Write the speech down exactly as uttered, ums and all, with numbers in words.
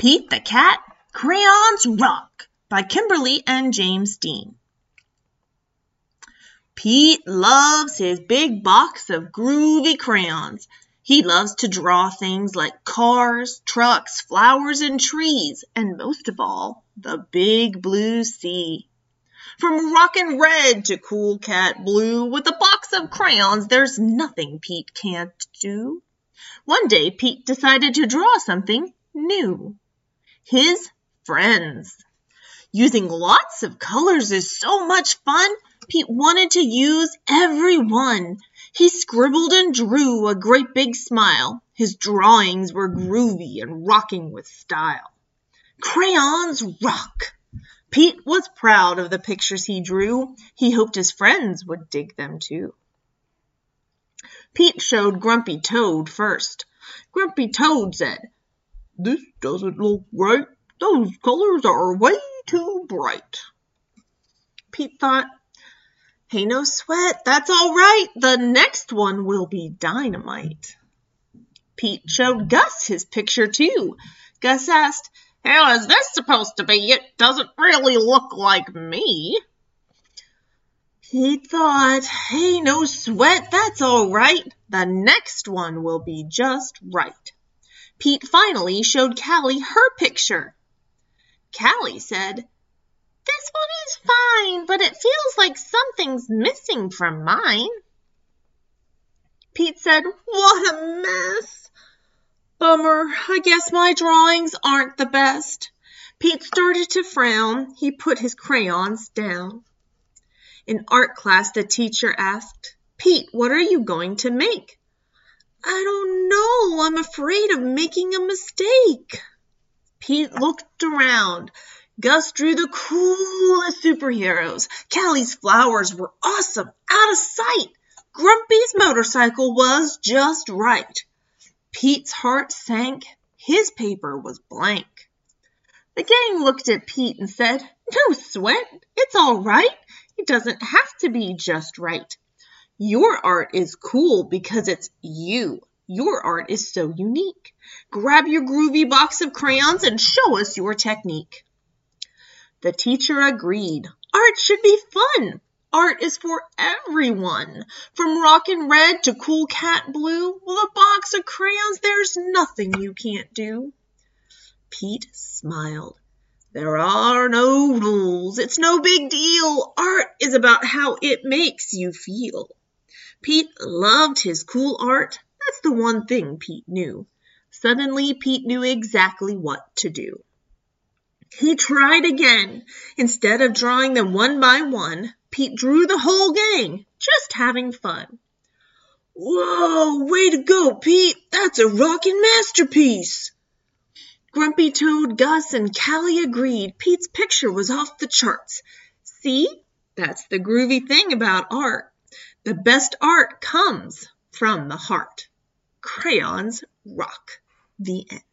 Pete the Cat, Crayons Rock by Kimberly and James Dean. Pete loves his big box of groovy crayons. He loves to draw things like cars, trucks, flowers, and trees, and most of all, the big blue sea. From rockin' red to cool cat blue, with a box of crayons, there's nothing Pete can't do. One day, Pete decided to draw something new. His friends. Using lots of colors is so much fun, Pete wanted to use every one. He scribbled and drew a great big smile. His drawings were groovy and rocking with style. Crayons rock! Pete was proud of the pictures he drew. He hoped his friends would dig them too. Pete showed Grumpy Toad first. Grumpy Toad said, "This doesn't look right. Those colors are way too bright." Pete thought, "Hey, no sweat, that's all right. The next one will be dynamite." Pete showed Gus his picture too. Gus asked, "How is this supposed to be? It doesn't really look like me." Pete thought, "Hey, no sweat, that's all right. The next one will be just right." Pete finally showed Callie her picture. Callie said, "This one is fine, but it feels like something's missing from mine." Pete said, "What a mess. Bummer, I guess my drawings aren't the best." Pete started to frown. He put his crayons down. In art class, the teacher asked, "Pete, what are you going to make?" "I don't know. I'm afraid of making a mistake." Pete looked around. Gus drew the coolest superheroes. Callie's flowers were awesome, out of sight. Grumpy's motorcycle was just right. Pete's heart sank. His paper was blank. The gang looked at Pete and said, "No sweat, it's all right. It doesn't have to be just right. Your art is cool because it's you. Your art is so unique. Grab your groovy box of crayons and show us your technique." The teacher agreed. Art should be fun. Art is for everyone. From rockin' red to cool cat blue, with a box of crayons, there's nothing you can't do. Pete smiled. There are no rules. It's no big deal. Art is about how it makes you feel. Pete loved his cool art. That's the one thing Pete knew. Suddenly, Pete knew exactly what to do. He tried again. Instead of drawing them one by one, Pete drew the whole gang, just having fun. "Whoa, way to go, Pete. That's a rockin' masterpiece." Grumpy Toad, Gus, and Callie agreed. Pete's picture was off the charts. See? That's the groovy thing about art. The best art comes from the heart. Crayons rock. The end.